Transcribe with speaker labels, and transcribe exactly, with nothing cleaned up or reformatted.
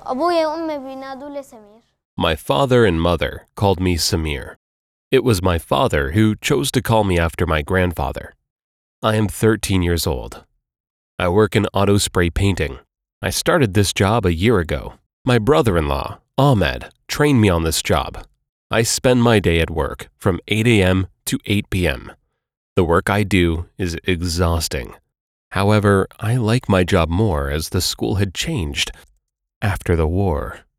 Speaker 1: أبويا وأمي بينادوا لي سمير.
Speaker 2: My father and mother called me Samir. It was my father who chose to call me after my grandfather. I am thirteen years old. I work in auto spray painting. I started this job a year ago. My brother-in-law, Ahmed, trained me on this job. I spend my day at work from eight a.m. to eight p.m. The work I do is exhausting. However, I like my job more as the school had changed after the war.